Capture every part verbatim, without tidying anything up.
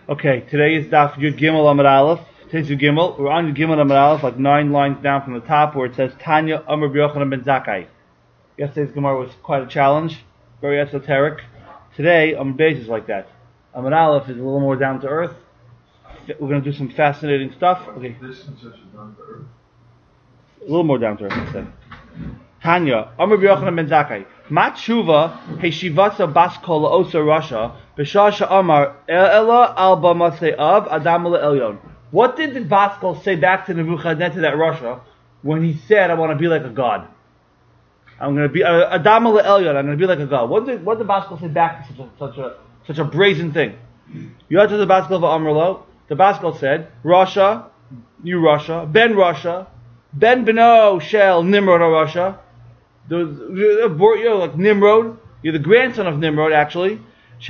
Okay, today is Daf Yud Gimel Amud Aleph. Today's Yud Gimel. We're on Yud Gimel Amud Aleph, like nine lines down from the top, where it says Tanya Amar B'Yochanan ben Zakkai. Yesterday's Gemara was quite a challenge, very esoteric. Today, Amud Beis is like that. Amud Aleph is a little more down to earth. We're going to do some fascinating stuff. Okay. This consists of down to earth. A little more down to earth, I said. Tanya Amar B'Yochanan ben Zakkai. Mat Shuva Heshivatsa Bas Kol Osa Rasha B'Shasha Amar Ela Al Bamasei Av Adam Elyon. What did the Baskol say back to Nebuchadnezzar, that Rasha, when he said, "I want to be like a god. I'm going to be uh, Adam Elyon. I'm going to be like a god." What did what did the Baskol say back to such a such a such a brazen thing? You had to the Baskol of Amrlo. The Baskol said, "Rasha, you Rasha, Ben Rasha, Ben Beno Shel Nimrod Rasha." You're like Nimrod. You're the grandson of Nimrod, actually. You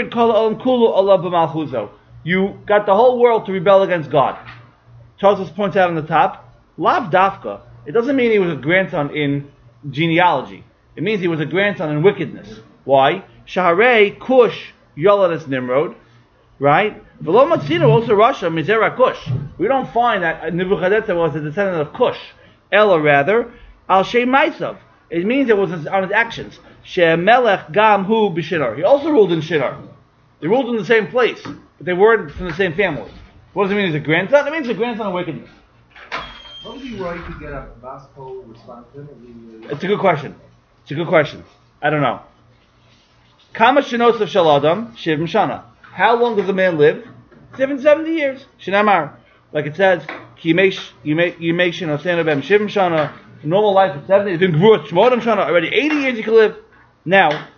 got the whole world to rebel against God. Tosfos points out on the top, Lav Dafka. It doesn't mean he was a grandson in genealogy. It means he was a grandson in wickedness. Why? Shaharei Kush Yoladas Nimrod, right? V'lo Matzino also Russia Mizera Kush. We don't find that Nebuchadnezzar was a descendant of Kush. Ella rather Al Shei Maisav. It means it was on his actions. Shemelech Gam Hu B'Shinar. He also ruled in Shinar. They ruled in the same place, but they weren't from the same family. What does it mean? He's a grandson? It means he's a grandson of wickedness. What was he right to get a Baskol responsibility? It's a good question. It's a good question. I don't know. Kama Shanos of Shaladam Shiv Shana. How long does a man live? Seven seventy years. Shinamar, like it says, Ki Yimesh Shinosena Bem Shiv Shana. Normal life at seventy. It's been Gvurot Shmodam Shana. Already eighty years you can live. Now,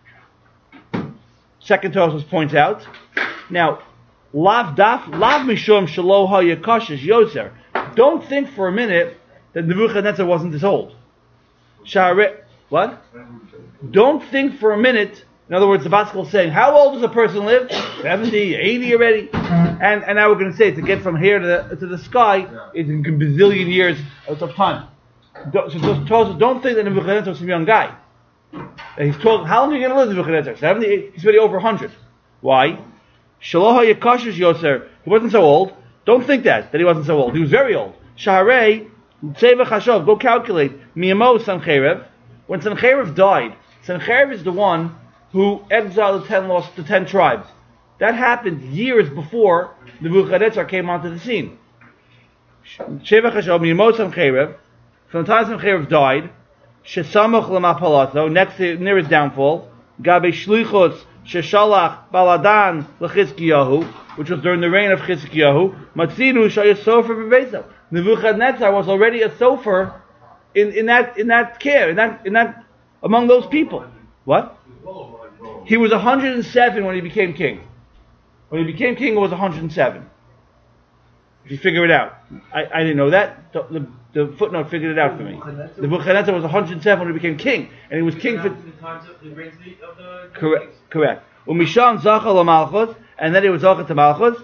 second Tosfos points out. Now, Lav Daf Lav Mishum Shalo HaYakashish Yoser. Don't think for a minute that Nebuchadnezzar wasn't this old. Share what? Don't think for a minute. In other words, the Baskol is saying, how old does a person live? seventy, eighty already. And and now we're going to say to get from here to the, to the sky is in bazillion years of time. Don't, so, so, don't think that Nebuchadnezzar was some young guy. He's told, how long are you going to live, Nebuchadnezzar? seventy? He's already over one hundred. Why? Shaloha Yakashish Yoser. He wasn't so old. Don't think that, that he wasn't so old. He was very old. Shaharei, Tseva Chashov, go calculate. Miyamo Sancherev. When Sancherev died, Sancherev is the one who exiled the ten lost the ten tribes. That happened years before Nebuchadnezzar came onto the scene. Tseva Chashov, Miyamo Sancherev. From the time Sancherev died, Shesamach Lamapalato, next to, near his downfall, Gabe Shlichus Sheshalach Baladan Lechizkiyahu, which was during the reign of Chizkiyahu, Matzinu Shaya Sofer Bebeisa. Nebuchadnezzar was already a sofer in, in that in that care, in that in that among those people. What? He was one hundred seven when he became king. When he became king, he was one hundred seven. If you figure it out, I, I didn't know that. The, the, the footnote figured it out for me. Nebuchadnezzar was one hundred seven when he became king, and he was king for the times of the reigns of the correct. Correct. Umisham zachal malchus, and then he was zachal to malchus.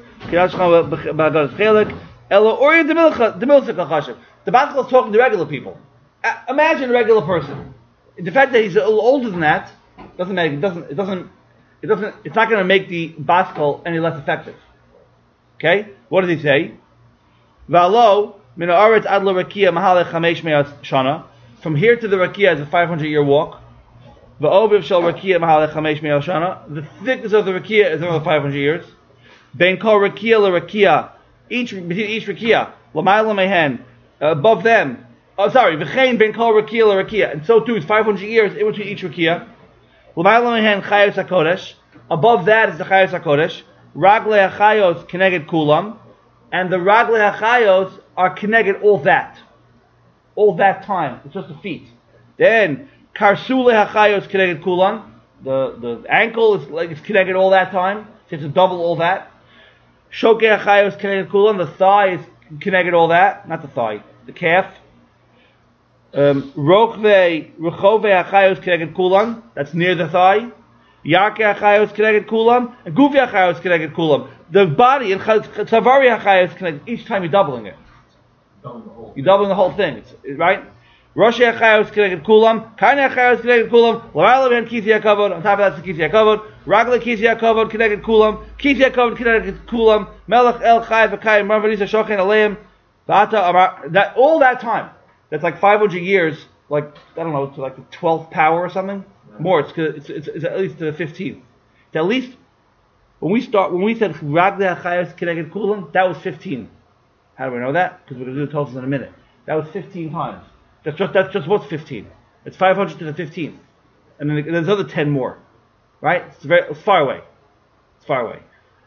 The Baskol is talking to regular people. Uh, imagine a regular person. The fact that he's a little older than that doesn't make it doesn't it doesn't it doesn't it's not going to make the Baskol any less effective. Okay, what does he say? Valo min haaretz ad l'rakia mahalech chamesh me'at shana. From here to the rakia is a five hundred year walk. Va'oviv shel rakia mahalech chamesh me'at shana. The thickness of the rakia is another five hundred years. Ben kol rakia l'rakia, each between each rakia l'mayla mehen, above them. Oh, sorry, v'chein ben kol rakia l'rakia, and so too is five hundred years in between each rakia. L'mayla mehen chayos hakodesh. Above that is the chayos hakodesh. Ragle hachayos keneged kulam. And the Ragle HaChayos are connected all that. All that time. It's just the feet. Then, Karsule HaChayos connected Kulan. The, the ankle is like it's connected all that time. So it's a double all that. Shoke HaChayos connected Kulan. The thigh is connected all that. Not the thigh. The calf. Um, Rokve, Rechove HaChayos connected Kulan. That's near the thigh. Yarke HaChayos connected Kulam. And Guvi HaChayos connected Kulam. The body in Tzavari HaChayos connected. Each time you're doubling it. You're doubling the whole thing, it's, right? Rosh Achayos Keneged Kulam, Karnei Achayos Keneged Kulam, L'Rala Ben Kisi HaKavod, on top of that's the Kisi HaKavod, Ragla Kisi HaKavod Keneged Kulam, Kisi HaKavod Keneged Kulam, Melech El Chai V'Kai, Marvanisa Shochen Aleim, V'ata Amar, that, all that time, that's like five hundred years, like, I don't know, to like the twelfth power or something, more, it's, it's, it's, it's at least to the fifteenth. It's at least, when we start, when we said Ragla Achayos Keneged Kulam, that was fifteen. How do we know that? Because we're going to do the totals in a minute. That was fifteen times. That's just that's just what's fifteen. It's five hundred to the fifteenth, and then there's another ten more, right? It's very it's far away. It's far away.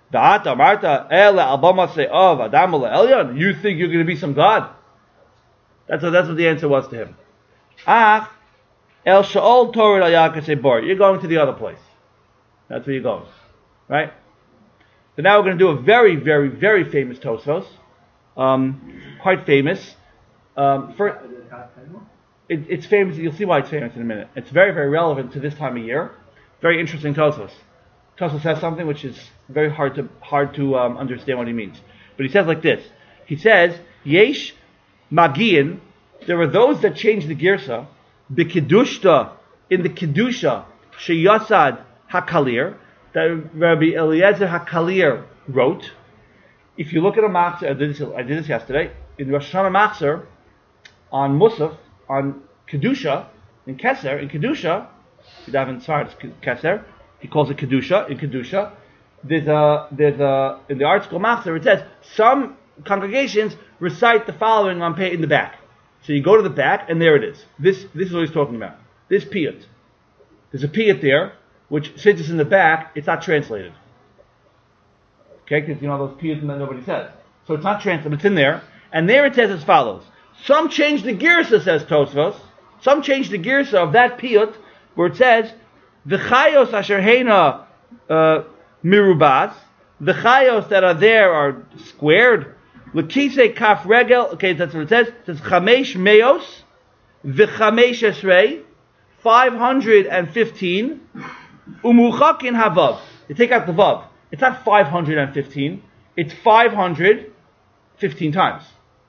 You think you're going to be some god? That's what that's what the answer was to him. Ah, El Shaol Torah al Yakasei Bar. You're going to the other place. That's where you're going, right? So now we're going to do a very, very, very famous Tosfos, um, quite famous. Um, for, it, it's famous. You'll see why it's famous in a minute. It's very, very relevant to this time of year. Very interesting Tosfos. Tosfos says something which is very hard to hard to um, understand what he means. But he says like this. He says, Yesh Magian. There are those that change the girsa. B'kedushta, in the kedusha sheyasad hakalir, that Rabbi Eliezer Hakalir wrote. If you look at a machzer, I did this, I did this yesterday in Rosh Hashanah machzer. On Musaf, on Kedusha, in Keser, in Kedusha, you daven Tzfar, it's Keser, he calls it Kedusha, in Kedusha, there's a, there's a, in the article Machzer, it says, some congregations recite the following on pay in the back. So you go to the back, and there it is. This, this is what he's talking about. This piyut. There's a piyut there, which, since it's in the back, it's not translated. Okay, because you know those piyuts that nobody says. So it's not translated, it's in there, and there it says as follows. Some change the girsa, says Tosfos. Some change the girsa of that piyut, where it says, the chayos asher heina mirubas, the chayos that are there are squared. L'kisei kaf regel, okay, that's what it says. It says chamesh meos, v'chamesh esrei, five hundred and fifteen, umuchakin havav. You take out the vav. It's not five hundred and fifteen. It's five hundred fifteen times.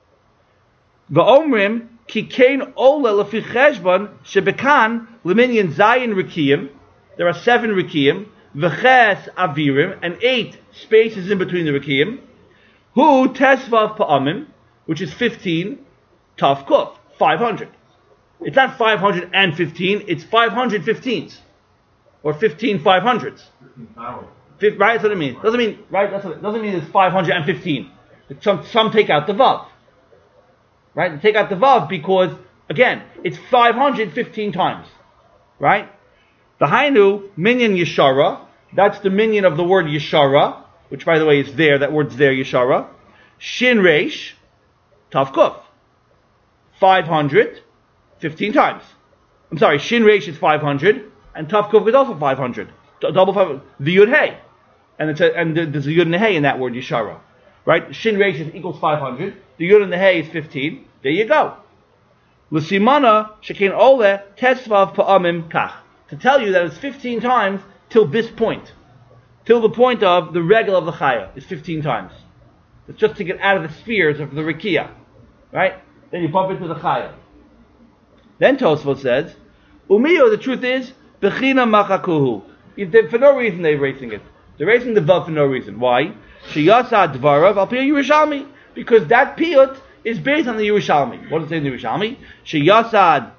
V'omrim ki kein ola lefi cheshbon shebekan leminyan zayin rikiyim. There are seven rikiyim. V'ches avirim, and eight spaces in between the rikiyim. Hu tesvav pa'amim, which is fifteen. Taf kuf, five hundred. It's not five hundred fifteen. It's five hundred fifteens, or fifteen five hundreds. Right? That's what it means. Doesn't mean right. That's what it doesn't mean. It's five hundred fifteen. Some some take out the vav. Right? They take out the vav because, again, it's five hundred fifteen times. Right? The Hainu, minyan yeshara, that's the minyan of the word yeshara, which by the way is there, that word's there, yeshara. Shin reish, tav kuf. five hundred fifteen times. I'm sorry, shin reish is five hundred, and tav kuf is also five hundred. D- double five, the yud hey. And, it's a, and there's a yud and a hey in that word yeshara. Right? Shin reish is equals five hundred. The yud and the hey is fifteen. There you go. L'simana shekein ole tesvav pa'amim kach. To tell you that it's fifteen times till this point. Till the point of the regel of the chaya is fifteen times. It's just to get out of the spheres of the rikiya. Right? Then you bump into the chaya. Then Tosfot says, Umiyo, the truth is, bechina machakuhu. For no reason they're erasing it. They're erasing the vav for no reason. Why? Sheyasa dvarav al piyut Yerushalmi. Because that piyut is based on the Yerushalmi. What does it say in the Yerushalmi? Sheyasad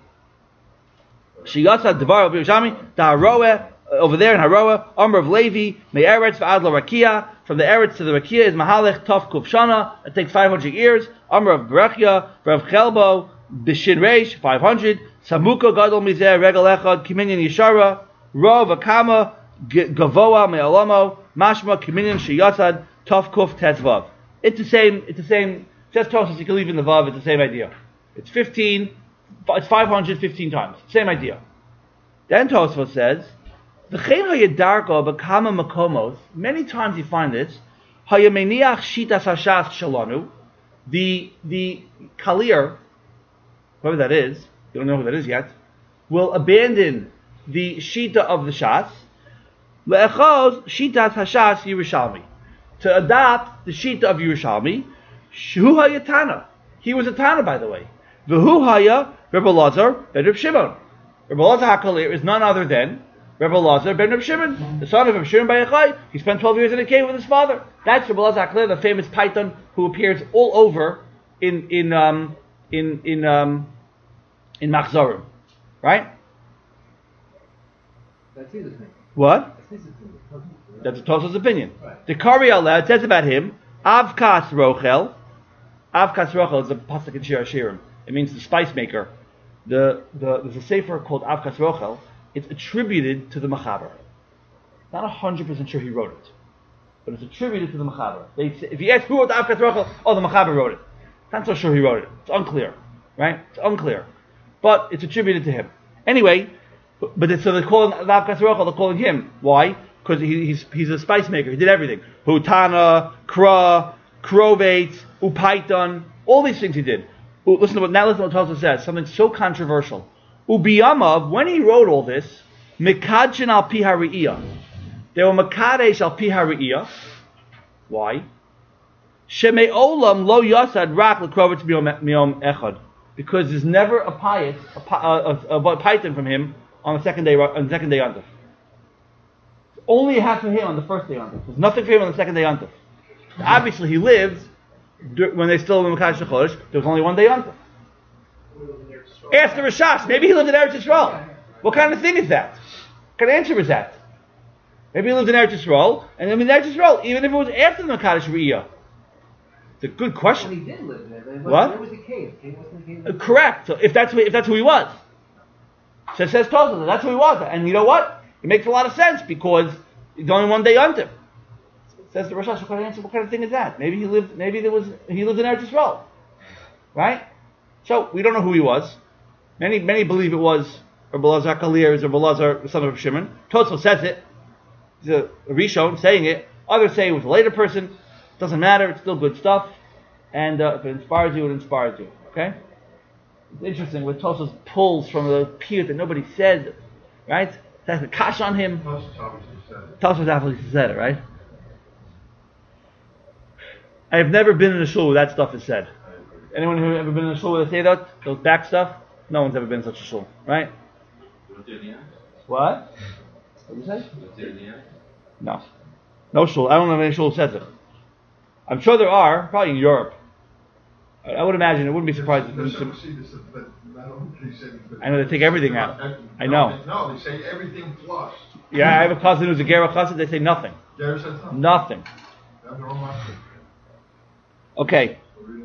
Sheyasad Devar of Yerushalmi, the Haroeh, over there in Haroeh, Amr of Levi, Me'eretz v'ad Rakia, from the Eretz to the Rakia is Mahalech Tov Kuf Shana, it takes five hundred years. Amr of Berechia, Rav Chelbo, Bishin Reish, five hundred. Samuka Gadol Mizeh, Regel Echad, Kiminyan Yeshara, Rov Akama, Gavoa Me'alamo, Mashma, Kiminyan Sheyasad, Tov Kuf Tetzvav. It's the same, it's the same, says Tosfos, you can leave in the Vav, it's the same idea. It's fifteen, it's five hundred fifteen times. Same idea. Then Tosfos says, V'chein hayadarko b'kama makomos, many times you find this, hayameniach shitas hashas shalanu, the, the kalir, whoever that is, you don't know who that is yet, will abandon the shita of the shas, le'echoz shitas hashas Yerushalmi, to adopt the shita of Yerushalmi, shu hayatana. He was a Tana, by the way. V'hu haya Rebbe Elazar ben Reb Shimon. Rebbe Elazar HaKalir is none other than Rebbe Elazar ben Reb Shimon, the son of Reb Shimon Bar Yochai. He spent twelve years in a cave with his father. That's Rebbe Elazar HaKalir, the famous Python who appears all over in in um in in um in Machzorim, right? That's his opinion. What? That's his opinion. That's Tosafos' opinion. Right. The Kari Allah, it says about him, Avkas Rochel. Avkas Rochel is a pasuk in Shir Hashirim. It means the spice maker. The, the there's a sefer called Avkas Rochel. It's attributed to the Machaber. Not a hundred percent sure he wrote it, but it's attributed to the Machaber. They say, if you ask who wrote the Avkas Rochel, oh, the Machaber wrote it. Not so sure he wrote it. It's unclear, right? It's unclear, but it's attributed to him. Anyway, but, but it's, so they're calling the Avkas Rochel. They're calling him. Why? Because he, he's he's a spice maker. He did everything. Hutana, Kra, Krovate, Upaiton, all these things he did. Listen to what now. Listen to what Tosafos says. Something so controversial. Ubiyamav, when he wrote all this, Mikadjin al pi hariyah. They were Makadesh al pi hariyah. Why? Shemei olam lo yasad rak lekrovitz miom echad. Because there's never a pious, a, a, a, a python from him on the second day, on the second day Yontif. Only half of him on the first day Yontif. There's nothing for him on the second day Yontif. Obviously, he lived when they still were Mekadosh Chodesh. There was only one day Yontif. Ask the Rashash. Maybe he lived in Eretz Yisrael. What kind of thing is that? What kind of answer is that? Maybe he lived in Eretz Yisrael, and then in Eretz Yisrael, even if it was after the Mekadosh Re'iyah. It's a good question. Well, he did live there. But what? Where was the cave? Cave wasn't the cave Uh, correct. So if that's who, if that's who he was, so it says Tosafos, that's who he was. And you know what? It makes a lot of sense because it's only one day Yontif. Says the Rosh Hashanah, what kind of answer? What kind of thing is that? Maybe he lived. Maybe there was. He lived in Eretz Yisrael, right? So we don't know who he was. Many many believe it was Rebbe Elazar Kalir, is Rebbe Elazar, the son of Shimon. Tosafos says it. He's a Rishon saying it. Others say it was a later person. Doesn't matter. It's still good stuff. And uh, if it inspires you, it inspires you. Okay. It's interesting what Tosafos pulls from the piyut that nobody said, right? That's a kash on him. Tosafos obviously said it, right? I have never been in a shul where that stuff is said. Anyone who ever been in a shul where they say that, those back stuff? No one's ever been in such a shul, right? What? What did you say? No. No shul. I don't know if any shul says it. I'm sure there are, probably in Europe. I, I would imagine, it wouldn't be surprised. If I know they take everything out. I know. No, they say everything plus. Yeah, I have a cousin who's a Gera Chassid, they say nothing. Gera says nothing. Nothing. They have their own mindset. Okay.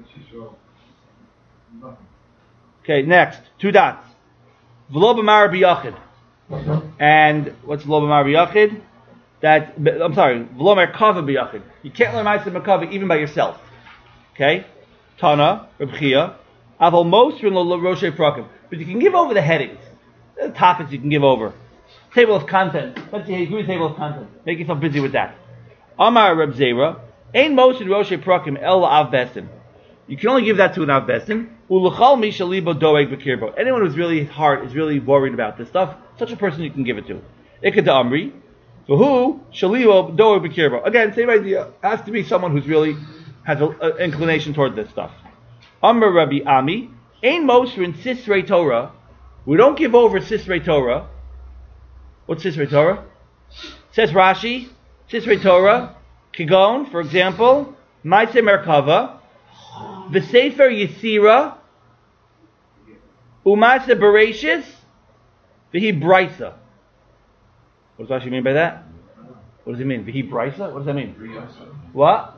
Okay, next. Two dots. V'lo b'mar b'yachid. And what's v'lo b'mar b'yachid? That, I'm sorry, v'lo merkava b'yachid. You can't learn Ma'aseh Merkava even by yourself. Okay? Tana, Reb Chia, Aval Mosrin lo Roshei Prakim. But you can give over the headings. The topics you can give over. Table of content. Let's see, give me a table of content. Make yourself busy with that. Amar Reb Zera, Ein Mosrin Roshei Prakim El Av Bestin. You can only give that to an Av Bestin. Uluchal Misha Libo Doeg B'Kirbo. Anyone who's really heart is really worried about this stuff, such a person you can give it to. Ikad Amri. So who? Shalibo Doeg B'Kirbo. Again, same idea. Has to be someone who's really has an inclination toward this stuff. Amr Rabbi Ami. Ein Mosrin Sisrei Torah. We don't give over Sisrei Torah. What's Sisrei Torah? Says Rashi. Sisrei Torah. Kigon, for example. Ma'aseh Merkava. V'sefer Yisira, U'Ma'aseh Bereshis, V'hi Brisa. What does Rashi mean by that? What does he mean? V'hi Brisa? What does that mean? What?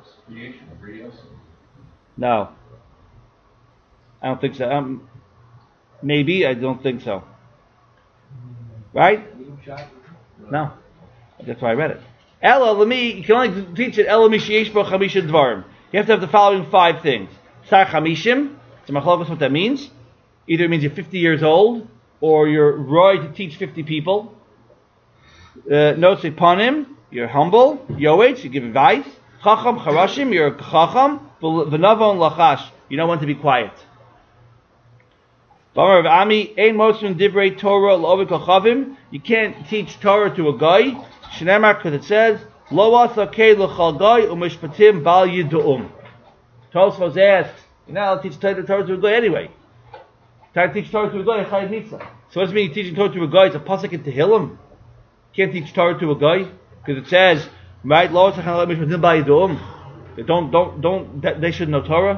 No. I don't think so. Um, maybe, I don't think so. Right? No. That's why I read it. Ela Lemi, you can only teach it Ela Mishiyesh Bo Chamisha Dvarim. You have to have the following five things. Sar Chamishim, it's a machlokes what that means. Either it means you're fifty years old, or you're roy to teach fifty people. Notes Panim, you're humble. Yoetz, you give advice. Chacham Charashim, you're a Chacham. V'navon Lachash, you know when to be quiet. Bamar of Ami, Ein Mosrin Divrei Torah L'Ovik Kochavim, you can't teach Torah to a guy. Shneimar, because it says, Lo Asakei L'Chal Guy U'Mishpatim Bal Yidu'um. Tosafos asks, you're not allowed to teach Torah to a guy anyway. Try to teach Torah to a guy, chayiv mitzvah. So what does it mean teaching Torah to a guy? It's a pasuk in Tehillim. Can't teach Torah to a guy because it says, right? They don't, don't, don't. They should know Torah.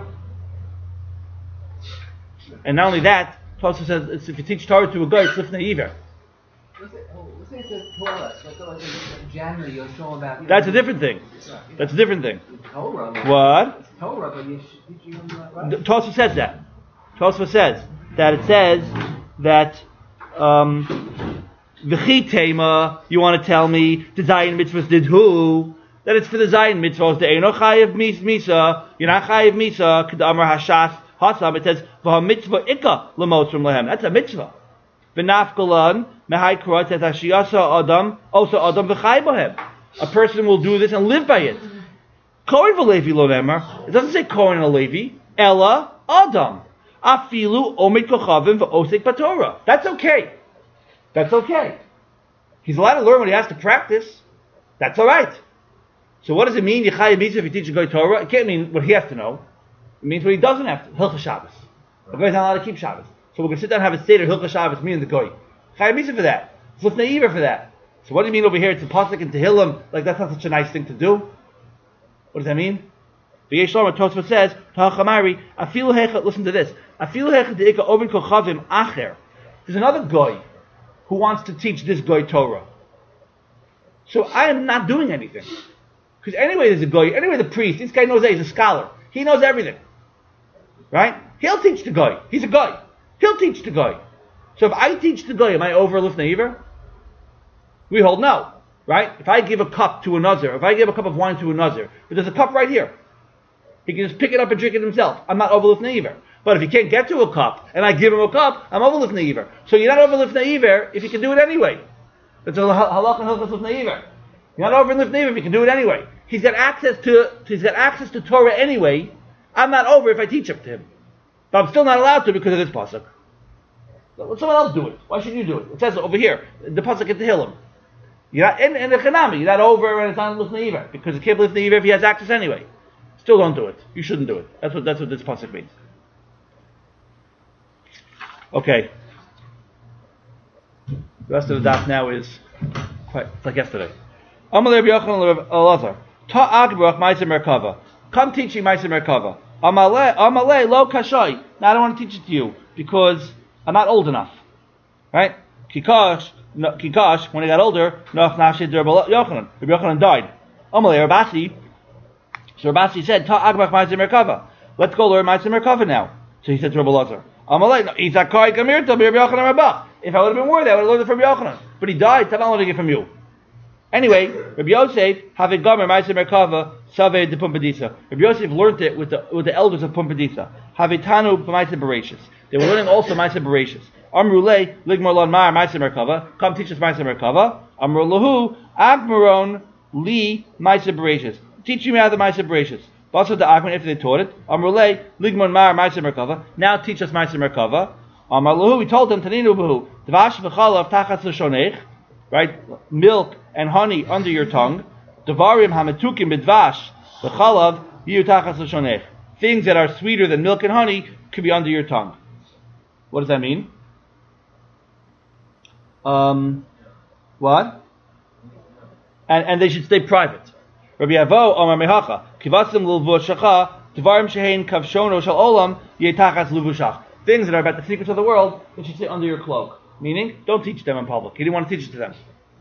And not only that, Tosfos says it's, if you teach Torah to a guy, it's lifnei iver. Let's say, oh, let's say it's a Torah. So it's like in January you'll show them about. That's a different thing. That's a different thing. Torah. What? It's Torah, but you should teach you that, right? Tosfos says that. Tosfos says that it says that um, v'chi tema. You want to tell me the Zion mitzvahs did who? That it's for the Zion mitzvahs. The Eino chayiv misa. You're not chayiv misa. Kedamar hashas hasam. It says v'ha mitzvah ikka lemotrim lehem. That's a mitzvah. V'nafkalan mehai krot et hashiyasa adam also adam v'chay bohem. A person will do this and live by it. Kohen v'levi lo nemer. It doesn't say Kohen and Levi. Ella adam. Afilu omid kochavim v'osek b'Torah. That's okay. That's okay. He's allowed to learn what he has to practice. That's all right. So what does it mean? Yechayev mitzvah if you teach a guy Torah. It can't mean what he has to know. It means what he doesn't have to. Hilchah Shabbos. The guy's not allowed to keep Shabbos. So we're going to sit down and have a seder Hilchah Shabbos, me and the guy. Chayev mitzvah for that. It's lifnei iver for that. So what do you mean over here? It's a pasuk in Tehillim. Like that's not such a nice thing to do. What does that mean? V'yesh Lomar Tosfos says, Ta'achamari, afilu hecha. Listen to this. Afilu hecha deika oven kochavim acher. There's another guy who wants to teach this guy Torah. So I am not doing anything. Because anyway there's a guy, anyway the priest, this guy knows that he's a scholar. He knows everything. Right? He'll teach the guy. He's a guy. He'll teach the guy. So if I teach the guy, am I over lifnei iver? We hold no. Right? If I give a cup to a nazir, if I give a cup of wine to a nazir, but there's a cup right here. He can just pick it up and drink it himself. I'm not over lifnei iver. But if he can't get to a cup, and I give him a cup, I'm over lifnei iver. So you're not over lifnei iver if you can do it anyway. That's a halach and hilchos lifnei iver. You're not over lifnei iver if you can do it anyway. He's got access to he's got access to Torah anyway. I'm not over if I teach it to him. But I'm still not allowed to because of this pasuk. Let someone else do it. Why should you do it? It says over here, the pasuk in Tehillim. You're not in, in the Chanami, you're not over and it's not lifnei iver. Because it can't be lifnei iver if he has access anyway. Still don't do it. You shouldn't do it. That's what that's what this pasuk means. Okay. The rest of the daf now is quite it's like yesterday. Amalei Rabbi Yochanan Elazar. Ta agbrach ma'aser merkava. Come teaching ma'aser merkava. Amalei Amalei lo kashai. Now I don't want to teach it to you because I'm not old enough. Right? Kikash, no, Kikash, when he got older, Noach Nashid Rabbi Yochanan. Rabbi Yochanan died. Amalei Rabasi. So Rabasi said, Ta agbrach ma'aser merkava. Let's go learn ma'aser merkava now. So he said to Rabbi Elazar, Amalei, no, he's a kai kamir to Rabbi Yochanan Rabbah. If I would have been worthy, I would have learned it from Rabbi Yochanan. But he died, so I'm not learning it from you. Anyway, Rabbi Yosef, have a gomer ma'aser merkava, saveh de Pumbedisa. Rabbi Yosef learned it with the with the elders of Pumbedisa. Have a tanu ma'aser bereshis. They were learning also ma'aser bereshis. Amrulei ligmor lon mar ma'aser merkava. Come teach us ma'aser merkava. Amrulahu agmaron li ma'aser bereshis. Teach me how the ma'aser bereshis. Basa de agman if they taught it. Amrulei ligmor mar ma'aser merkava. Now teach us ma'aser merkava. Amrulahu we told them taninu b'hu dvash v'chalav tachas l'shonech. Right, milk and honey under your tongue. Devarim hametukim b'dvash v'chalav yiyu tachas l'shonech. Things that are sweeter than milk and honey could be under your tongue. What does that mean? Um, what? And and they should stay private. Rabbi Avo Omar Mehacha Kivasim Luvushacha Devarim Shehein Kavshono Shal Olam Yetachas Luvushach. Things that are about the secrets of the world that should stay under your cloak. Meaning, don't teach them in public. He didn't want to teach it to them.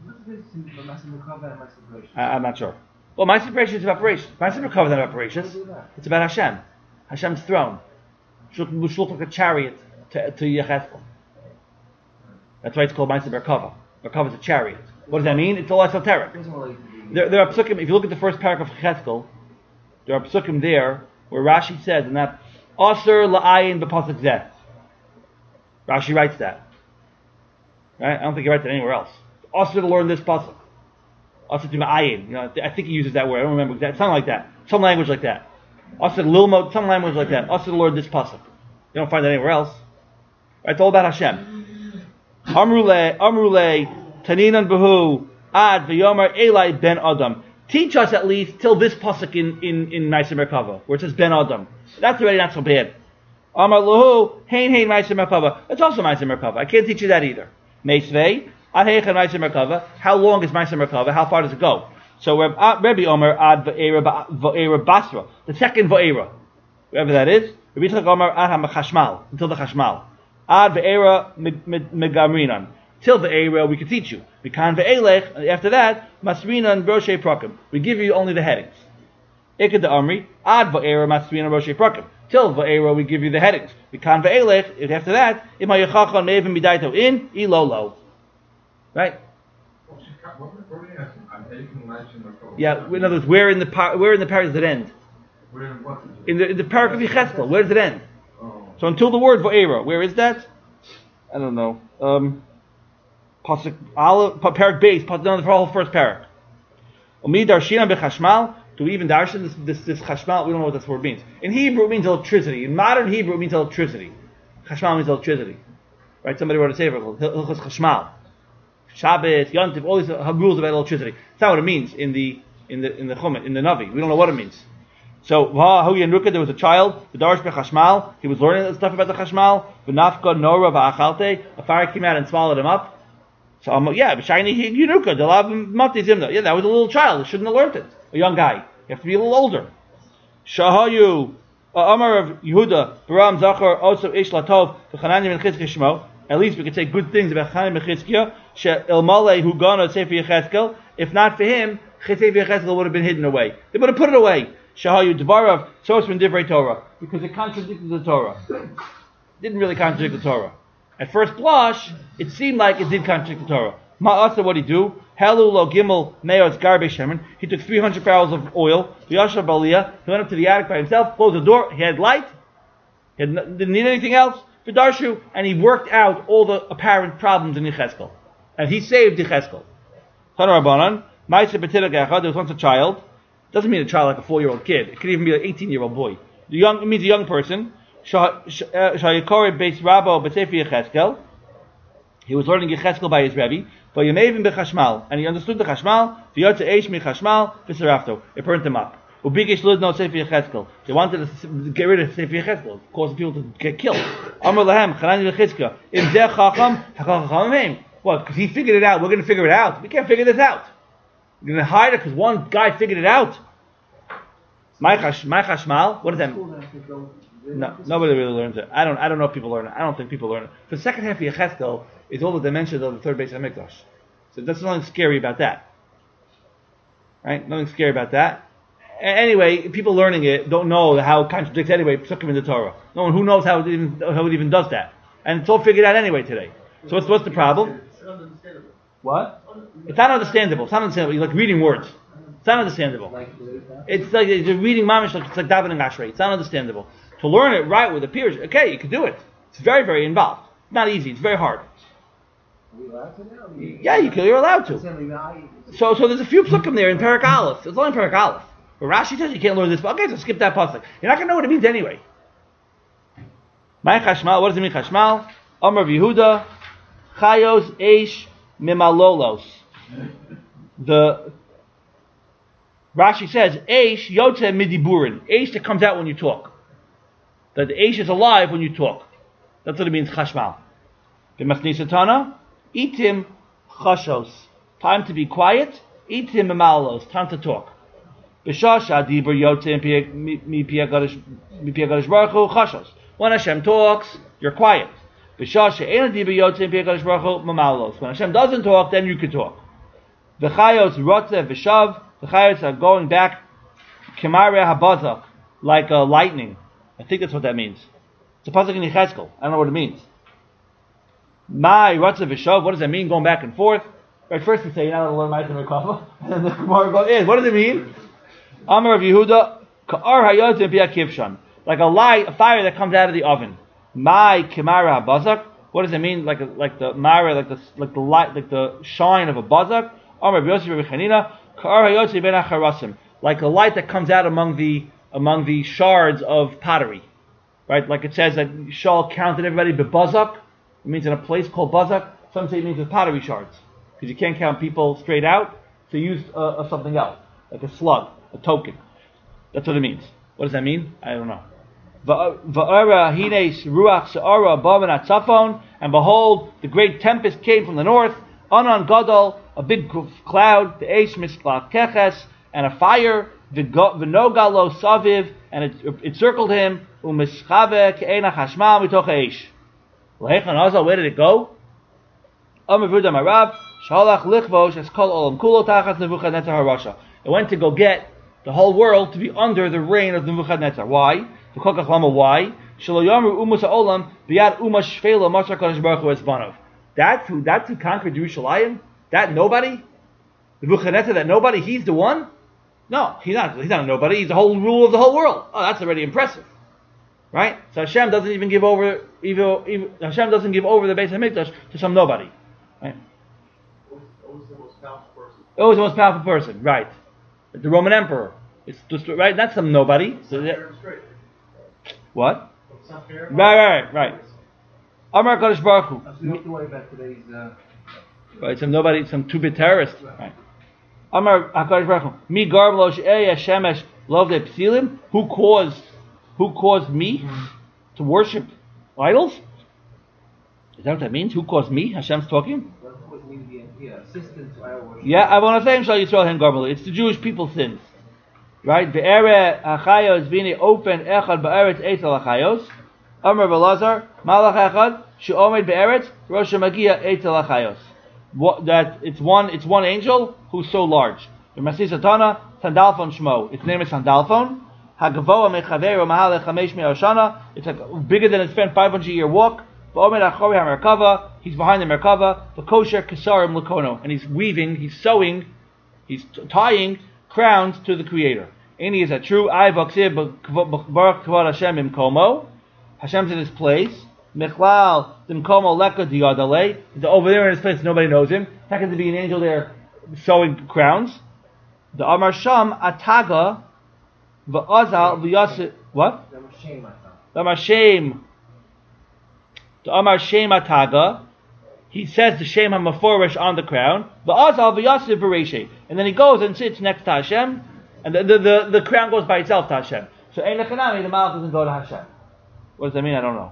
I, I'm not sure. Well, my separation is evaporation. My separation is not evaporation. It's about Hashem. Hashem's throne. Which looks like a chariot to, to Yechezkel. That's why it's called Ma'aser Merkava. Merkava is a chariot. What does that mean? It's all esoteric. There, there are psukim, if you look at the first paragraph of Yechezkel, there are psukim there where Rashi says, and that, Aser la'ayin b'pasuk zeh. Rashi writes that. Right? I don't think he writes it anywhere else. Also to learn this pasuk. Also to ma'ayin. You know, I think he uses that word. I don't remember exactly. Something like that. Some language like that. Also to lilmod. Some language like that. Also to learn this pasuk. You don't find that anywhere else. Right? It's all about Hashem. Amrule, Amrule, Taninan Behu, Ad V'Yomer Eli Ben Adam. Teach us at least till this pasuk in in in Ma'aser Merkava, where it says Ben Adam. That's already not so bad. Amar Lahu, Hain Hain Meiser Merkava. It's also Meiser Merkava. I can't teach you that either. Meisvei, Ad Heichen Meiser Merkava. How long is Meiser Merkava? How far does it go? So Rabbi Omer Ad Va'era Basra, the second Va'era, wherever that is. Rabbi Yitzchak Omer Ad HaMachashmal, until the Chashmal. Ad Va'era Megamrinan, till the Eira we can teach you. Mikan Ve'elech, after that, Masrinan Roshei Prakim. We give you only the headings. Ikad the Amri, Ad Va'era Masrinan Roshei Prakim. Till Va'era we give you the headings. Mikan Ve'elech, after that, Ima Yechachon Me'evim Midaito in, Ilolo. Right? Yeah, in other words, where in the par- where in the parak does it end? Where in what? In the in the parak of Yecheskel, where does it end? Oh. So until the word Va'era, where is that? I don't know. Um, pasuk Aleph, parak base, pasuk down the whole first parak. Umi darshinan bechashmal. Do we even darshan this, this this chashmal? We don't know what this word means. In Hebrew, it means electricity. In modern Hebrew, it means electricity. Chashmal means electricity. Right? Somebody wrote a sefer called Hilchos Chashmal. Shabbos, Yontif, all these uh, rules about electricity. That's not what it means in the in the in the Chumash, in the Navi. We don't know what it means. So, there was a child, the Darish Bechashmal. He was learning stuff about the Chashmal. V'nafka Nora v'achalte. A fire came out and swallowed him up. So, um, yeah, b'shayni Yenuka, delav mati zimna. Yeah, that was a little child. He shouldn't have learned it. A young guy. You have to be a little older. Shahayu Amar of Yehuda Baram Zachar also Ish Latov v'Chananya ben Chizkiah Shmo. At least we could say good things about Chananya ben Chizkiah. She Elmalei who gonna Sefer Yecheskel. If not for him, Sefer Yecheskel would have been hidden away. They would have put it away. Shahayu Dvarav Sos from Divrei Torah, because it contradicted the Torah. Didn't really contradict the Torah. At first blush, it seemed like it did contradict the Torah. Ma'asa, what did he do? Halu lo gimel me'os garbei shemen. He took three hundred barrels of oil. V'yashav baliyah. He went up to the attic by himself, closed the door. He had light. He had, didn't need anything else. V'darshu, and he worked out all the apparent problems in Yecheskel, and he saved Yecheskel. Tana Rabbanan, Ma'aseh b'tidak echad. There was once a child. Doesn't mean a child like a four-year-old kid. It could even be an eighteen-year-old boy. The young, it means a young person. Shayikore beis Rabbo b'Sefer Yecheskel. He was learning Yecheskel by his Rebbe. V'yamevim b'Chashmal, and he understood the Chashmal. V'yotze eish miChashmal v'Serafto. It burnt him up. Ubigish ludno Sefer Yecheskel. They wanted to get rid of Sefer Yecheskel, cause people to get killed. Amar lahem Chananya v'Chizkiah. Im zeh chacham hachacham. What? Because he figured it out. We're going to figure it out. We can't figure this out. We're going to hide it because one guy figured it out. My chashmal. What does that mean? No, nobody really learns it. I don't. I don't know if people learn it. I don't think people learn it. The second half of Yecheskel is all the dimensions of the third base of Mikdash. So there's nothing scary about that. Right? Nothing scary about that. Anyway, people learning it don't know how it contradicts anyway. Psukim in the Torah. No one who knows how it even how it even does that, and it's all figured out anyway today. So what's what's the problem? What? It's not understandable. It's not understandable. You're like reading words. It's not understandable. It's like you're reading mamish, like it's like davening ashrei. It's not understandable. To learn it right with the peers, okay, you can do it. It's very, very involved. It's not easy. It's very hard. Yeah, you can, you're allowed to. So, so there's a few psukim there in Parak Aleph. It's only in Parak Aleph. But Rashi says you can't learn this. Okay, so skip that pasuk. You're not going to know what it means anyway. My chashmal. What does it mean, chashmal? Amar of Yehuda, chayos eish mimalolos. The Rashi says eish yotze midiburin. Eish that comes out when you talk. That the eish is alive when you talk. That's what it means, chashmal. B'masnisatana, itim chashos. Time to be quiet. Itim mimalolos. Time to talk. B'shasha dibur yotze mi pi HaKadosh Baruch Hu chashos. When Hashem talks, you're quiet. B'shasha ein dibur yotze mi pi HaKadosh Baruch Hu mimalolos. When Hashem doesn't talk, then you can talk. V'chayos rotze v'shav. The chayos are going back, kemare habazak, like a lightning. I think that's what that means. It's a pasuk in Yecheskel. I don't know what it means. My rotze v'shav. What does that mean? Going back and forth. Right. First we say you're not allowed to learn Ma'aser Merkava, and then the Gemara goes in. What does it mean? Amar of Yehuda, ka'ar hayotzim b'yakivshan, like a light, a fire that comes out of the oven. My kemare habazak. What does it mean? Like a, like the mara, like the like the light, like the shine of a bazak. Amar of Yosef Chanina. Like a light that comes out among the among the shards of pottery, right? Like it says that Shaul counted everybody b'bazak. It means in a place called bazak. Some say it means with pottery shards, because you can't count people straight out. So you use uh, uh, something else, like a slug, a token. That's what it means. What does that mean? I don't know. Va'ara hines ruach se'ara bavan atzafon, and behold, the great tempest came from the north. Anan gadol, a big cloud, the eish misklal keches, and a fire. V'nogalo saviv, and it, it circled him. U'mischave ke'ena chashmal mitoch eish. Leichan Azal, where did it go? Amar Vuda Marav, Shalach Lichvosh, es kol olam kulo tachas Nebuchadnezzar harasha. It went to go get the whole world to be under the reign of Nebuchadnezzar. Why? Why? That's who, that's who conquered Yerushalayim? That nobody? Nebuchadnezzar, that nobody? He's the one? No, he's not, he's not a nobody. He's the whole ruler of the whole world. Oh, that's already impressive. Right? So Hashem doesn't even give over, even, even, Hashem doesn't give over the Beis HaMikdash to some nobody. Right? Always the most powerful person. Always the most powerful person, right. The Roman Emperor. It's just, right? That's some nobody. So that, what? It's not fair. Right, right, right. Amar Kadosh Baruch Hu. So you don't have to worry about today's. Uh, Right, some nobody, some two-bit terrorist. Right. Amar HaKadosh Baruch Hu. Mi garblo she'eh shemesh lovde psilim. Who caused, who caused me to worship idols? Is that what that means? Who caused me? Hashem's talking. what would mean the yeah, assistant to our worship? Yeah, I want to say Shal Yisrael Hen Garblo. It's the Jewish people's sins. Right? Ve'ere achayos vini open echad ba'eretz eitel achayos. Amar Belazar malach echad she'omed be'eretz rosh magia eitel achayos. What, that it's one, it's one angel who's so large. The Masih Satana Sandalphon Shmo. Its name is Sandalphon. Hagavoa mechaveru mahalech chamesh me'oshana. It's like bigger than it spent five hundred year walk. V'omed achori hamerkava. He's behind the merkava. V'kosher kesarim lukono. And he's weaving, he's sewing, he's t- tying crowns to the Creator. Any is a true I vaksiv baruch kvod Hashem imkomo. Hashem's in his place. Mechlal dimkomo leka diyadale. Over there in his place, nobody knows him. Happens to be an angel there sewing crowns. The Amar Sham Ataga v'Azal v'Yasir. What? That was shame, I thought. The Amar Shem. The Amar Shem Ataga. He says the Shem HaMaforish on the crown. V'Azal v'Yasir v'Reishay. And then he goes and sits next to Hashem. And the, the, the, the crown goes by itself to Hashem. So Ein Lechanami, the Malach doesn't go to Hashem. What does that mean? I don't know.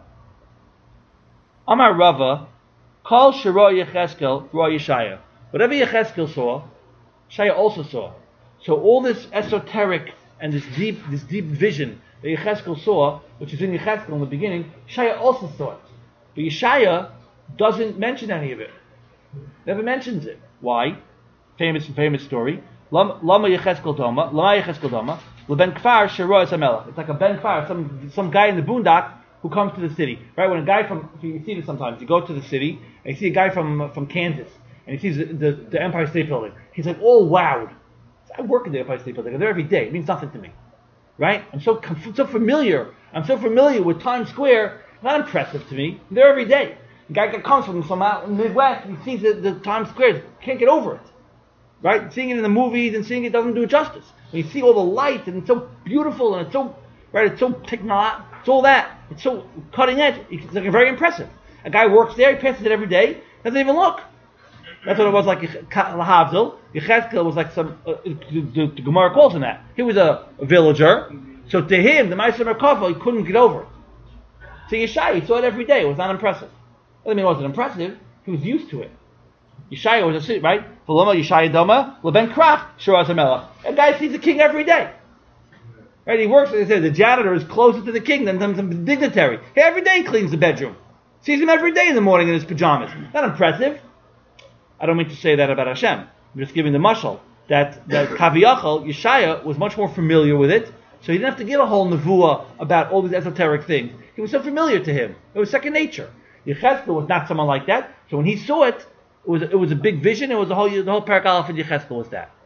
Amar Rava, Kol Shiro Yecheskel Ro Yeshaya. Whatever Yecheskel saw, Shaya also saw. So all this esoteric and this deep, this deep vision that Yecheskel saw, which is in Yecheskel in the beginning, Shaya also saw it. But Yeshaya doesn't mention any of it. Never mentions it. Why? Famous, famous story. Lama Yecheskel Doma, Lama Yecheskel Doma, LeBen Kfar Shiro Esamelach. It's like a Ben Kfar, some some guy in the boondock who comes to the city. Right? When a guy from, you see this sometimes, you go to the city, and you see a guy from from Kansas, and he sees the, the, the Empire State Building. He's like, oh, wowed. I work in the Empire State Building. I'm there every day. It means nothing to me. Right? I'm so I'm so familiar. I'm so familiar with Times Square. Not impressive to me. I'm there every day. The guy that comes from some out in the Midwest, he sees the, the Times Square, can't get over it. Right? Seeing it in the movies and seeing it doesn't do it justice. When you see all the light and it's so beautiful and it's so, right, it's so techno, it's all that. It's so cutting edge. It's like very impressive. A guy works there, he passes it every day, doesn't even look. That's what it was like Lahavdil. Yechezkel was like some, uh, the, the, the Gemara calls him that. He was a, a villager, so to him, the Ma'aser Merkava, he couldn't get over it. So Yeshaya, he saw it every day, it was not impressive. Doesn't mean it wasn't impressive, he was used to it. Yeshaya was a city, right? V'loma Yeshaya Doma, Leben Krach, Shiraz HaMelech. A guy sees the king every day. Right? He works, they say, the janitor is closer to the king than some, some dignitary. He every day cleans the bedroom. Sees him every day in the morning in his pajamas. Not impressive. I don't mean to say that about Hashem. I'm just giving the mashal that, that Kaviyachal, Yeshaya, was much more familiar with it, so he didn't have to get a whole nevuah about all these esoteric things. It was so familiar to him. It was second nature. Yechezkel was not someone like that, so when he saw it, It was it was a big vision. It was the whole the whole parak aleph in Yechezkel was that.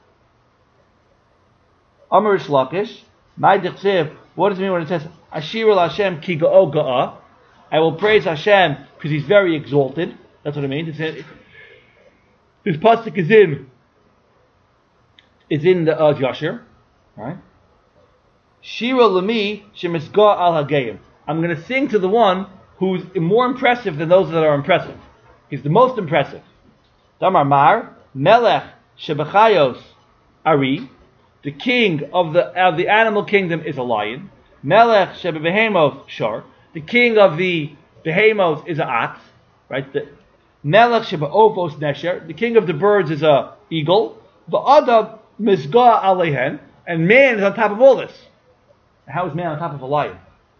Amar Lakish, my dichsev. What does it mean when it says Ashir el Hashem ki ga'o ga'a? I will praise Hashem because He's very exalted. That's what it means. It's, this pasuk is in is in the uh, Yashir, right? Shira lemi shemisga al hagayim. I'm going to sing to the one who's more impressive than those that are impressive. He's the most impressive. Damar Mar, Melech Shebechayos Ari, the king of the of the animal kingdom is a lion. Melech shebebehemoth shor. The king of the behemoth is an ox, right? The Melech shebeofos nesher. The king of the birds is a eagle. Va'adam mizgah alehen. And man is on top of all this. How is man on top of a lion?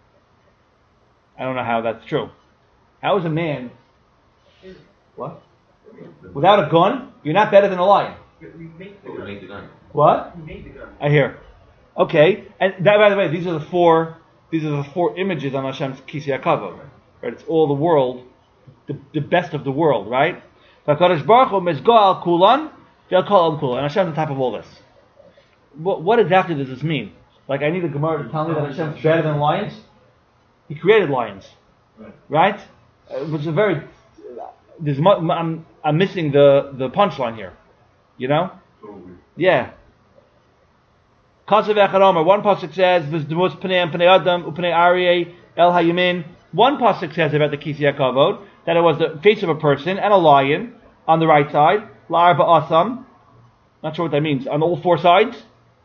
I don't know how that's true. How is a man? What? Without a gun, you're not better than a lion. You make the gun. What? You made the gun. I hear. Okay, and that, by the way, these are the four. These are the four images on Hashem's Kisei HaKavod. Right? It's all the world, the, the best of the world, right? Hakadosh Baruch Hu mezgoal kulan, they'll call him kulan. And Hashem's on top of all this. What, what exactly does this mean? Like, I need a Gemara to tell me that Hashem's better than lions? He created lions, right? Uh, which is a very. There's, I'm I'm missing the the punchline here, you know? Yeah. Kasav Echad Omer. One pasuk says, "V'zdemus pnei pnei Adam upnei Aryeh el hayamin." One pasuk says about the Kisei HaKavod that it was the face of a person and a lion on the right side. La'arba asam. Not sure what that means. On all four sides.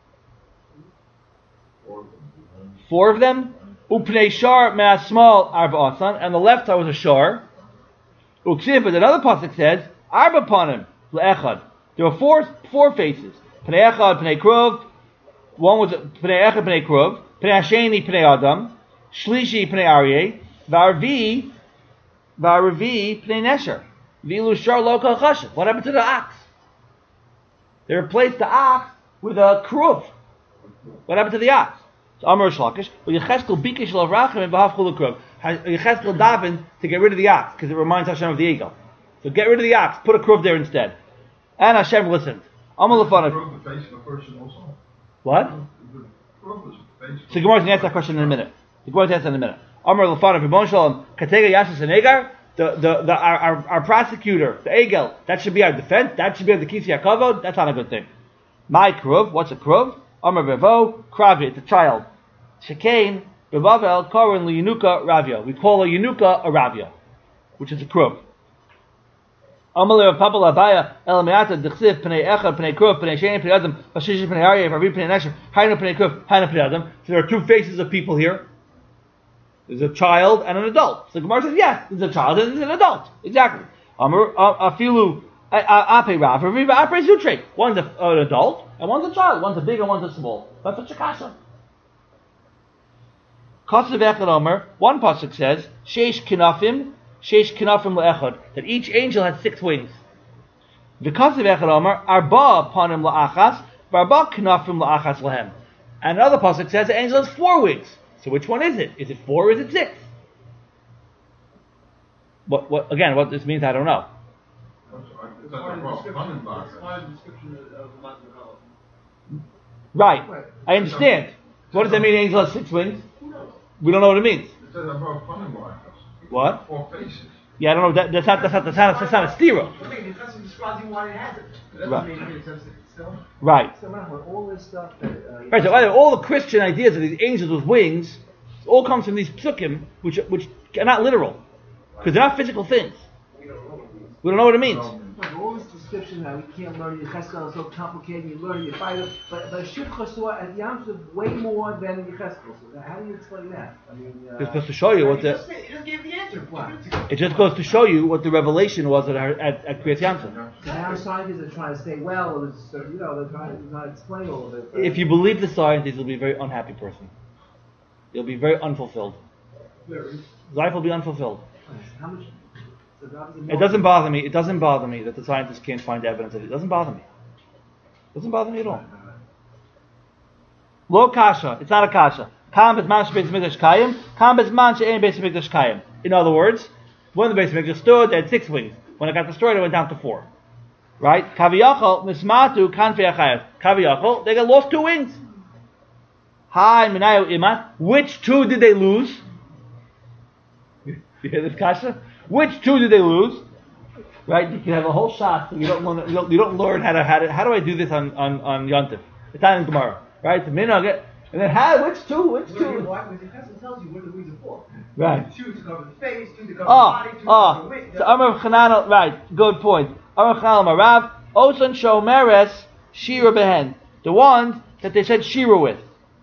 Four of them. Upnei shar me'as small arba asan. And the left side was a shar. Uksiv, but another pasuk says, "Arba panim le'echad." There were four four faces. Pnei echad, pnei krov. One was pnei echad, pnei krov. Pnei hasheni, pnei adam. Shlishi, pnei aryeh. V'arvi, v'arvi, pnei nesher. V'ilu shar lo kol chashav. What happened to the ox? They replaced the ox with a krov. What happened to the ox? So Amar Shlakish, but Yecheskel bikish lo rachim and b'hav chul krov. Yecheskel davened to get rid of the ox because it reminds Hashem of the eagle. So get rid of the ox, put a krov there instead. And Hashem listened. Amar lefanav. The face of a person also. What? The krov is the face. So Gemara can answer that question in a minute. The Gemara can answer in a minute. Amar lefanav Ribon Shalom Katega Yashas and Egar. The the the our, our, our prosecutor, the Egel, that should be our defense. That should be the Kisei HaKavod. That's not a good thing. My krov. What's a krov? Amar Bevo Kravi. It's a child. Shekain Bevavel Korin Liyanuka Ravia. We call a Yanuka a Ravia, which is a krov. Amalei of Papa Labaya Elameata Dechsiv Pnei Echad Pnei Krov Pnei Sheni Pnei Adam Vashish Pnei Aryeh Vavi Pnei Nesher Hainu Pnei Krov Hainu Pnei Adam. So there are two faces of people here. There's a child and an adult. So Gemara says yes, there's a child and there's an adult. Exactly. Amar Afilu Ape Rav Riva Ape Zutre. One's an adult and one's a child. One's a big and one's a small. That's a chakasha. Kasav Echad Omer. One pasuk says Sheish Kinafim. Sheish kinafim le'echad, that each angel had six wings. V'kasav echad omer, arba panim la'achas, v'arba kinafim la'achas lehem. And another pasuk says the angel has four wings. So which one is it? Is it four or is it six? What, what, again, what this means, I don't know. It's like a raw punning box. It's part of the description of the Matzah. Right. I understand. What does that mean, the angel has six wings? We don't know what it means. It says a raw punning box. What? Four faces. Yeah, I don't know. That, that's not. That's not. That's not. That's not a stira. It doesn't describe you why it has it. It Right. doesn't mean it says it still. Right. So man, with all this stuff that uh, Right. So by the way, all the Christian ideas of these angels with wings, it all comes from these psukim, which which are not literal, because they're not physical things. We don't know what it means. Like all this description that we can't learn, Yecheskel is so complicated, you learn, you fight it, but but Shir Chosua and Yam Suf way more than Yecheskel. So how do you explain that? I mean, uh, It's supposed to show you what It the. just, it just gave the answer. Wow. It just goes to show you what the revelation was at at, at Kriyas Yamsuf. now scientists are trying to stay well, or it's, uh, you know, they're trying to trying to explain all of it. but- If you believe the scientists, you'll be a very unhappy person. You'll be very unfulfilled. Life will be unfulfilled. How much? So that was a It doesn't bother me. It doesn't bother me that the scientists can't find evidence of it. It doesn't bother me. It doesn't bother me at all. Lo kasha. It's not a kasha. Kam bezman shebeis mikdash kayim. Kam bezman she'ein beis mikdash kayim. In other words, when the beis mikdash stood, they had six wings. When it got destroyed, it went down to four. Right? Kaviyachol mismatu kanfei achayev. Kaviyachol, they got lost two wings. Hi minayu iman. Which two did they lose? You hear this kasha? Which two did they lose? Right? You can have a whole shot. So you don't learn. You don't, you don't learn how to how to how do I do this on on on Yontif? It's not in Gemara, right? The minhag, and then how? Which two? Which two? Why? Because the Chesed tells you what the wings are for. Right. Two to cover the face, two to cover Oh, the body, two to oh. cover the wings. So Amar Chananel, right? Good point. Amar Chananel Marav Osan Shomeres Shira Behen, the ones that they said Shira with.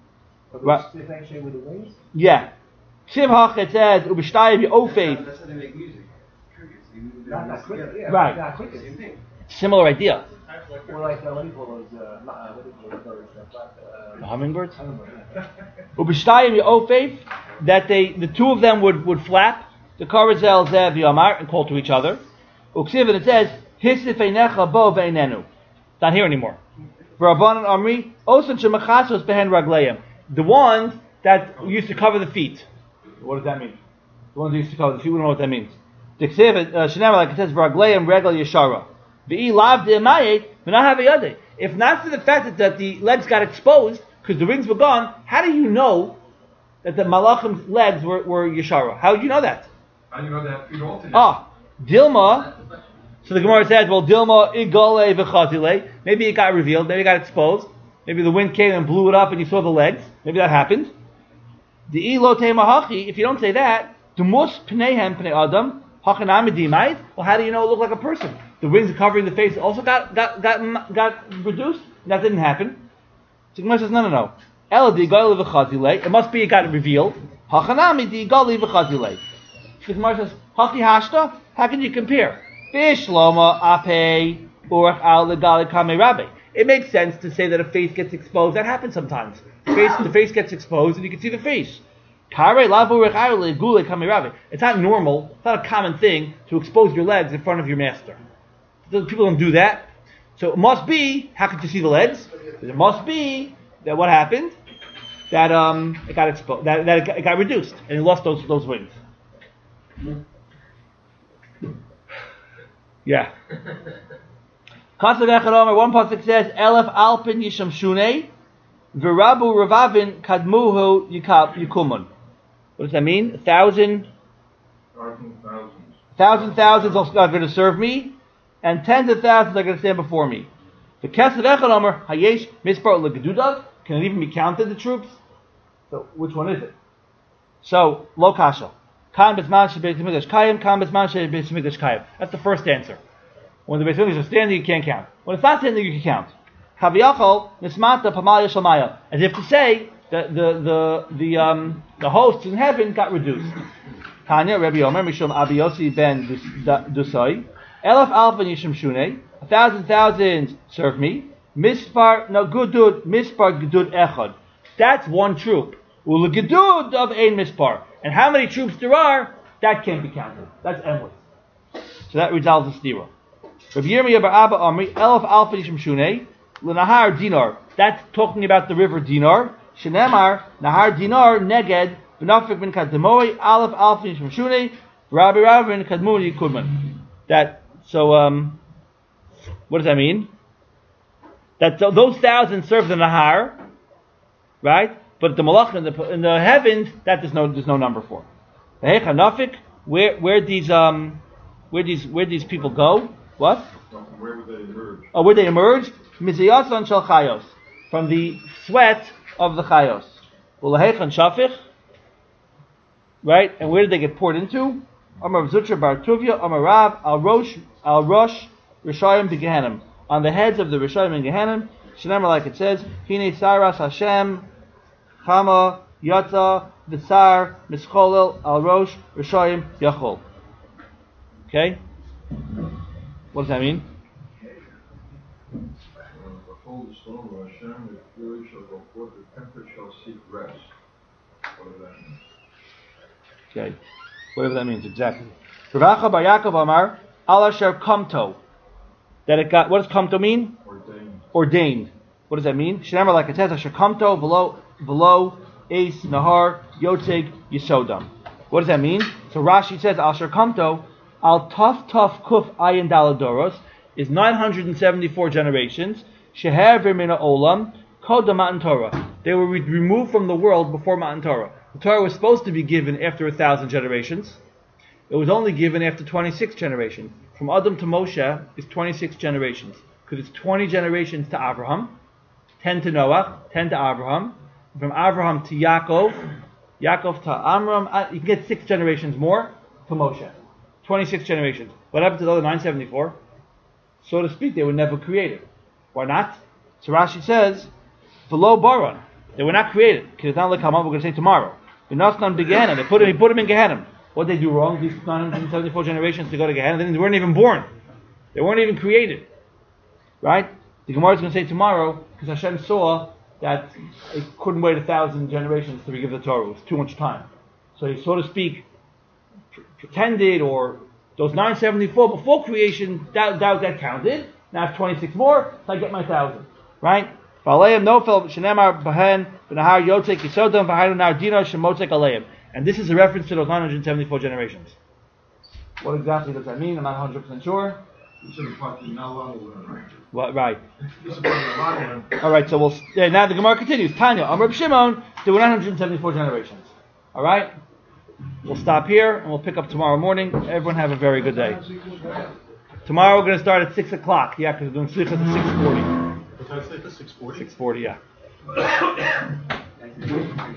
But Right. it's actually with the wings? Yeah. Ksiv hach, it says, ubishtayim yofeif. That's how they make music. Crickets. They move their Not that wings quick. together. Yeah, Right. not quick. Same thing. Similar idea. Or like, uh, what do you call those, uh, ma- uh, what do you call those birds? Uh, The uh, hummingbirds? I don't know. Yeah. Ubishtayim yofeif, that they, the two of them would, would flap. The karazel zev yamar, and call to each other. Uksiv, and it says, hisif einecha bo ve'einenu. Not here anymore. V'rabbanan amri, osan shemachasos behen ragleim. The ones that used to cover the feet. What does that mean? The ones that used to cover the feet, we don't know what that means. The ksiv, uh, shenema, like it says, v'ragleim regal yeshara. V'i lav de'emayet, v'nah havayadeh. If not for the fact that, that the legs got exposed, because the wings were gone, how do you know that the malachim's legs were, were yeshara? How do you know that? How do you know they have feet all together? Ah, Dilma. So the Gemara says, well, Dilma igole v'chazile. Maybe it got revealed. Maybe it got exposed. Maybe the wind came and blew it up, and you saw the legs. Maybe that happened. The ilote mahachi. If you don't say that, dumus pneihem pnei adam hachanami dimait. Well, how do you know it looked like a person? The wings covering the face also got got got got reduced. That didn't happen. So the Gemara says, no, no, no. El di igole v'chazile. It must be it got revealed. Hachanami di igole v'chazile. The Gemara says, Haki Hashta, how can you compare? Bishloma ape urach al legali kame rabbe. It makes sense to say that a face gets exposed. That happens sometimes. The face, the face gets exposed and you can see the face. Kare lavu urach al legule kame rabbe. It's not normal, it's not a common thing to expose your legs in front of your master. People don't do that. So it must be, how could you see the legs? It must be that what happened? That um it got exposed, that, that it got, it got reduced and he lost those those wings. Yeah. Kasav Echad Omer, one pasuk says, Elef Alpin Yisham Shunei, Virabu Ravavin Kadmuhu Yukumun. What does that mean? A thousand, Thousands, thousands. thousand thousands are going to serve me, and tens of thousands are going to stand before me. The Kasav Echad Omer, Hayesh Mispar Legedudav, can it even be counted, the troops? So, which one is it? So, Lo Kasha. Kan Bisman Shebeit Hamikdash Kayim, Kan Bisman Shebeit Hamikdash Kayim. That's the first answer. When the Beit Hamikdash is standing, you can't count. When it's not standing, you can count. Kaviyachol Nismata Pamal Yeshalmaya, as if to say that the the the um the hosts in heaven got reduced. Tanya Rabbi Omer Mishum Abiyosi ben Dusai Elaf Alpha Yishim Shunei, a thousand thousands serve me. Mispar no Gudud Mispar Gudud Echad. That's one troop. Ula Gudud of ein Mispar. And how many troops there are, that can't be counted. That's endless. So that resolves the stira. Rabbi Yirmiyah bar Abba Amri, Elf Alpha Yishim Shunei, L'Nahar Dinar. That's talking about the river Dinar. Shenemar, Nahar Dinar, Neged, B'nafik bin Kademoi, Aleph Alpha Yishim Shunei, Rabbi Ravin Kadmuni Kudman. That, so, um, what does that mean? That th- those thousands serve the Nahar, right? But the malach in the in the heavens, that there's no there's no number for. The Hechanafik, where where these um where these where these people go? What? From where would they emerge? Oh, where they emerge? Mizayasan shel chayos, from the sweat of the chayos. Well, Hechan shafich, right? And where did they get poured into? Amar Zutra bar Tuvia, Amar Rav al Rosh al Rosh Rishayim beganim, on the heads of the Rishayim and Gehanim. Shenamar, like it says, Hine Saras Hashem. Chama, Yatza, Visar, Mischolel, Al Rosh, Rishayim, Yachol. Okay? What does that mean? Uh, Behold the storm of Hashem, the fury shall go forth, the temper shall seek rest. What does that mean? Okay. Whatever that means, exactly. Ravacha bar Yaakov Amar, Al Asher Kamto. That it got, what does Kamto mean? Ordained. Ordained. What does that mean? Shenamar, like it says, Asher Kamto, below, below, Ace, Nahar, Yotzeg, Yisodam. What does that mean? So Rashi says, Al Asher Kamto, Al Taf Taf Kuf Ayin Daladoros, is nine hundred seventy-four generations. Sheher V'Mina Olam, Kodam Matan Torah. They were re- removed from the world before Matan Torah. The Torah was supposed to be given after a thousand generations. It was only given after twenty-six generations. From Adam to Moshe is twenty-six generations. Because it's twenty generations to Abraham, ten to Noah, ten to Abraham. From Abraham to Yaakov, Yaakov to Amram, you can get six generations more to Moshe. twenty-six generations. What happened to the other nine hundred seventy-four? So to speak, they were never created. Why not? So Rashi says, below Baron, They were not created. We're going to say tomorrow. They put him, he put him in Gehenna. What did they do wrong? These nine hundred seventy-four generations to go to Gehenna, they weren't even born. They weren't even created. Right? The Gemara is going to say tomorrow, because Hashem saw that it couldn't wait a thousand generations to give the Torah. It was too much time. So he, so to speak, pr- pretended, or those nine hundred seventy-four before creation, that, that, that counted. Now it's twenty-six more, so I get my thousand. Right? And this is a reference to those nine hundred seventy-four generations. What exactly does that mean? I'm not one hundred percent sure. What, right. Alright, so we'll, yeah, now the Gemara continues. Tanya, Amar Reb Shimon, there were nine hundred seventy-four generations. Alright? We'll stop here, and we'll pick up tomorrow morning. Everyone have a very good day. Tomorrow we're going to start at six o'clock. Yeah, because we're doing Slichas at six forty. What time is it? six forty? six forty, yeah.